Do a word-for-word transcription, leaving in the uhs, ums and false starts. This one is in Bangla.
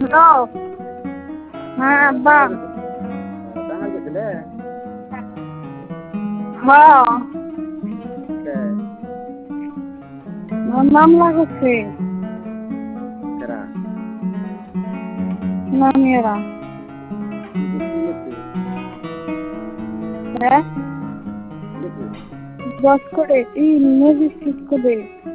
হ্যালো। হ্যাঁ আব্বা। টাঙ্গাইল গেছিলে? হ্যাঁ। কে? মামলা করছে। কারা? নানিয়েরা। কি কি কি লিখছে? হ্যাঁ কি লিখছে? দশ করে ই ম্যাজিস্ট্রেট করে